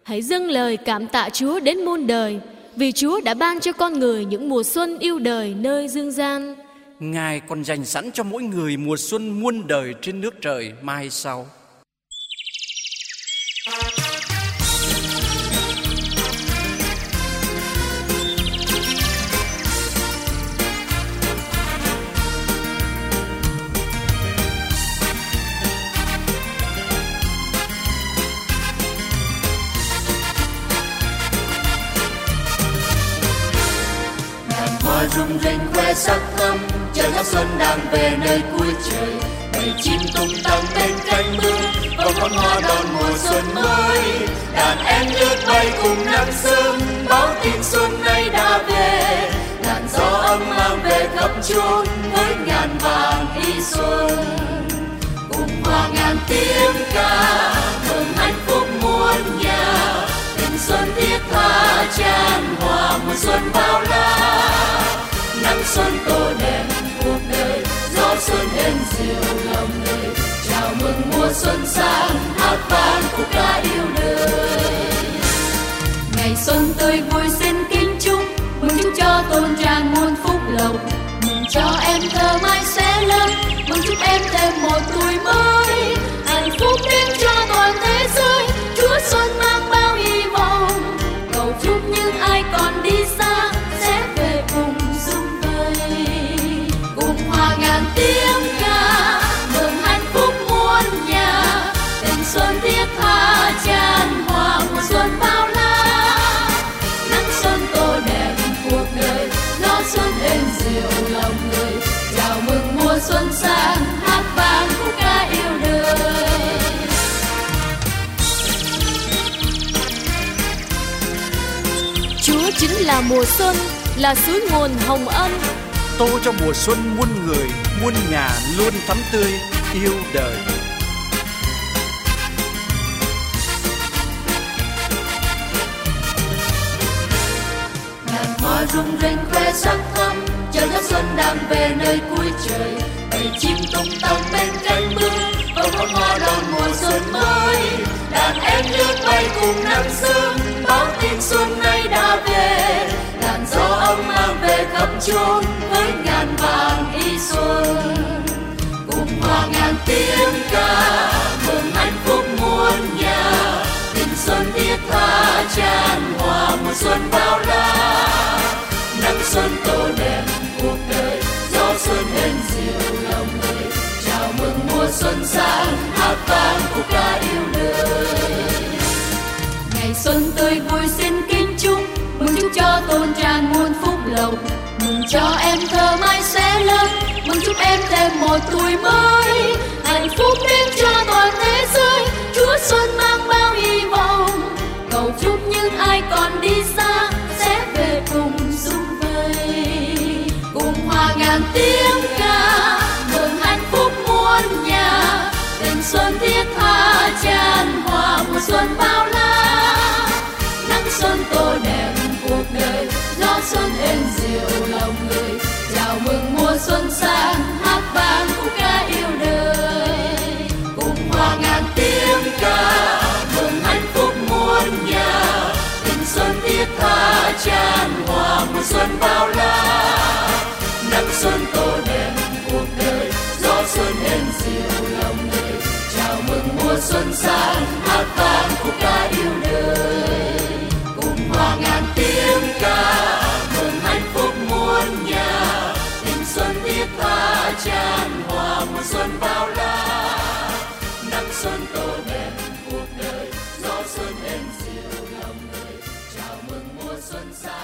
Hãy dâng lời cảm tạ Chúa đến muôn đời, vì Chúa đã ban cho con người những mùa xuân yêu đời nơi dương gian. Ngài còn dành sẵn cho mỗi người mùa xuân muôn đời trên nước trời mai sau. Hoa rung rinh khoe sắc thắm, trời ngát xuân đang về nơi cuối trời. Bầy chim tung tăng bên cánh mưa, và con hoa đón mùa xuân mới. Đàn em lướt bay cùng nắng sớm, báo tin xuân nay đã về. Làn gió ấm mang về khắp chốn với ngàn vàng y xuân. Cùng hòa ngàn tiếng ca mừng hạnh phúc muôn nhà. Tình xuân thiết tha chan hòa mùa xuân bao la. Nắng xuân tô đẹp cuộc đời, gió xuân êm dịu lòng người. Chào mừng mùa xuân sang, hát vang khúc ca yêu đời. Ngày xuân tươi vui xin kính chúc, mừng chúc cho tôn tràn muôn phúc lộc. Mừng cho em thơ mai sẽ lớn, mừng chúc em thêm một tuổi mới. Hạnh phúc đến cho toàn thế giới, Chúa xuân mang bao hy vọng. Cầu chúc những ai còn đi xa sẽ về cùng dung vầy. Cùng hòa ngàn tiếng ca mừng hạnh phúc muôn nhà. Tình xuân thiết tha chan hòa mùa xuân bao la. Nắng xuân tô đẹp cuộc đời, gió xuân êm dịu lòng người. Chào mừng mùa xuân sang, hát vang khúc ca yêu đời. Chúa chính là mùa xuân, là suối nguồn hồng ân. Tô cho mùa xuân muôn người, muôn nhà luôn thắm tươi, yêu đời. Ngàn hoa rung rinh khoe sắc thắm, trời ngát xuân đang về nơi cuối trời. Bầy chim tung tăng bên cánh mưa, và con hoa đón mùa xuân mới. Đàn em lướt bay cùng nắng sớm, báo tin xuân nay đã về. Làn gió ấm mang về khắp chốn với ngàn vàng y xuân. Cùng hòa ngàn tiếng ca mừng hạnh phúc muôn nhà. Tình xuân thiết tha chan hòa mùa xuân bao la. Nắng xuân tô đẹp cuộc đời, gió xuân êm dịu lòng người. Chào mừng mùa xuân sang, hát vang khúc ca yêu đời. Ngày xuân tươi vui xin kính chúc, mừng chúc cho tôn tràn muôn phúc lộc. Mừng cho em thơ mai sẽ lớn, mừng chúc em thêm một tuổi mới. Hạnh phúc đến cho toàn thế giới, Chúa xuân mang bao hy vọng. Cầu chúc những ai còn đi xa sẽ về cùng dung vầy. Cùng hòa ngàn tiếng ca mừng hạnh phúc muôn nhà. Tình xuân thiết tha chan hòa mùa xuân bao la. Nắng xuân tô đẹp cuộc đời, gió xuân êm dịu lòng người. Chào mừng mùa xuân sang, hát vang khúc ca yêu đời. Cùng hòa ngàn tiếng ca mừng hạnh phúc muôn nhà. Tình xuân thiết tha chan hòa mùa xuân bao la. Nắng xuân tô đẹp cuộc đời, gió xuân êm dịu lòng người. Chào mừng mùa xuân sang, hát vang khúc ca yêu đời. Cùng hòa ngàn tiếng ca mừng hạnh phúc muôn nhà. Tình xuân thiết tha chan hòa mùa xuân bao la. Nắng xuân tô đẹp cuộc đời, gió xuân êm dịu lòng người. Chào mừng mùa xuân sang.